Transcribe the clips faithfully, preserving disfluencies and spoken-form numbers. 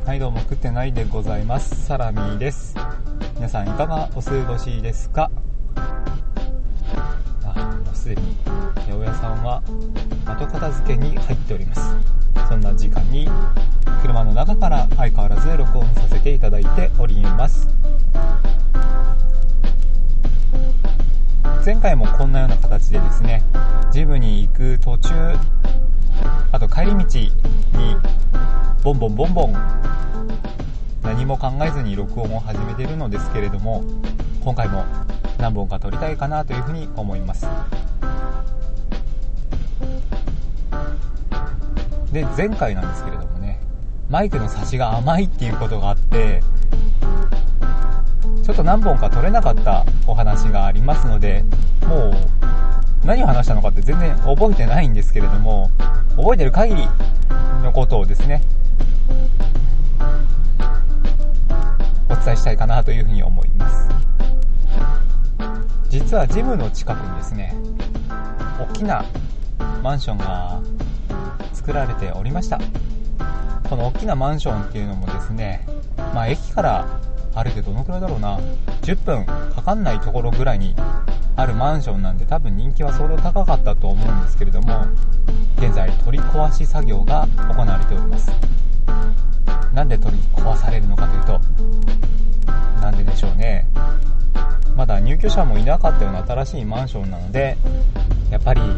はい、どうも食ってないでございます。サラミーです。皆さんいかがお過ごしですか？あ、もうすでに八百屋さんは後片付けに入っております。そんな時間に車の中から相変わらず録音させていただいております。前回もこんなような形でですね、ジムに行く途中、あと帰り道にボンボンボンボン何も考えずに録音を始めているのですけれども、今回も何本か撮りたいかなというふうに思います。で、前回なんですけれどもね、マイクの差しが甘いっていうことがあって、ちょっと何本か撮れなかったお話がありますので、もう何を話したのかって全然覚えてないんですけれども、覚えてる限りのことをですね、お伝えしたいかなというふうに思います。実はジムの近くにですね、大きなマンションが作られておりました。この大きなマンションっていうのもですね、まあ駅から歩いてどのくらいだろうな、じゅっぷんかかんないところぐらいにあるマンションなんで、多分人気は相当高かったと思うんですけれども、現在取り壊し作業が行われております。なんで取り壊されるのかというと、なんででしょうね。まだ入居者もいなかったような新しいマンションなので、やっぱり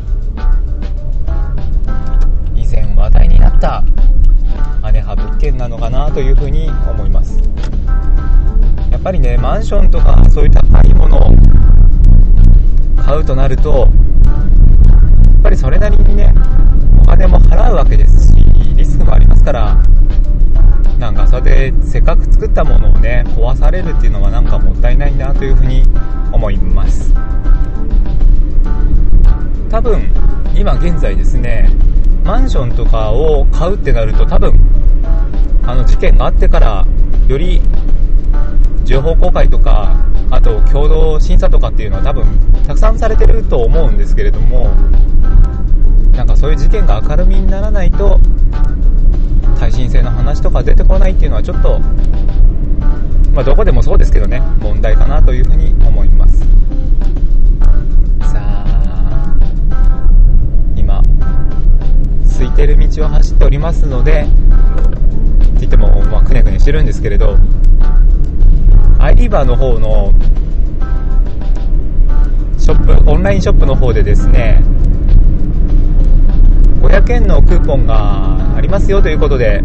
以前話題になった姉派物件なのかなというふうに思います。やっぱりね、マンションとかそういう高いものを買うとなると、やっぱりそれなりにね、お金も払うわけですし、リスクもありますから、なんかそれでせっかく作ったものをね、壊されるっていうのはなんかもったいないなというふうに思います。多分今現在ですね、マンションとかを買うってなると、多分あの事件があってからより情報公開とか、あと共同審査とかっていうのは多分たくさんされてると思うんですけれども、なんかそういう事件が明るみにならないと耐震性の話とか出てこないっていうのはちょっと、まあどこでもそうですけどね、問題かなというふうに思います。さあ、今空いてる道を走っておりますので、って言ってもまあくねくねしてるんですけれど、アイリーバーの方のショップ、オンラインショップの方でですね、ごひゃくえんのクーポンがありますよということで、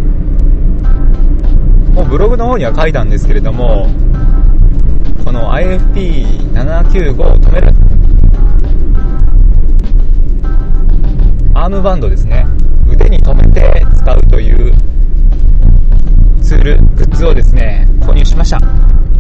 もうブログの方には書いたんですけれども、この アイエフピーななきゅうご を止めるアームバンドですね、腕に留めて使うというツール、グッズをですね、購入しました。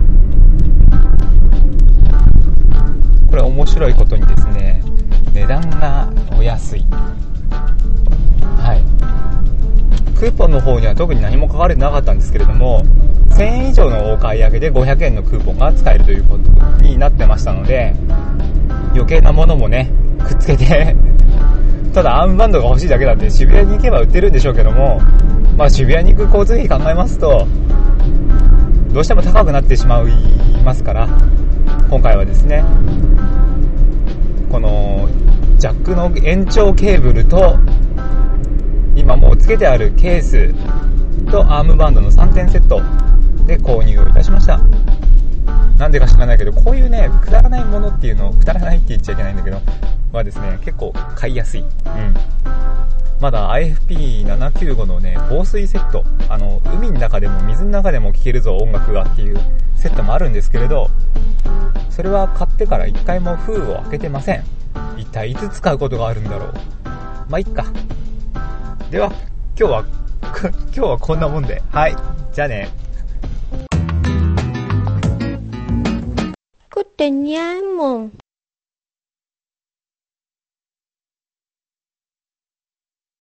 これ面白いことにですね、値段がお安い。はい。クーポンの方には特に何も書かれてなかったんですけれども、せんえん以上のお買い上げでごひゃくえんのクーポンが使えるということになってましたので、余計なものもね、くっつけてただアームバンドが欲しいだけなんで渋谷に行けば売ってるんでしょうけども、まあ渋谷に行く交通費考えますとどうしても高くなってしまいますから、今回はですね、このジャックの延長ケーブルと今もうつけてあるケースとアームバンドのさんてんセットで購入をいたしました。なんでか知らないけど、こういうね、くだらないものっていうのを、くだらないって言っちゃいけないんだけどはですね、結構買いやすい。うん。まだ アイエフピーななきゅうご のね、防水セット、あの海の中でも水の中でも聴けるぞ音楽がっていうセットもあるんですけれど、それは買ってから一回も封を開けてません。一体いつ使うことがあるんだろう。まあいっか。では今日は今日はこんなもんで、はい、じゃあね。 食ってにゃんもん。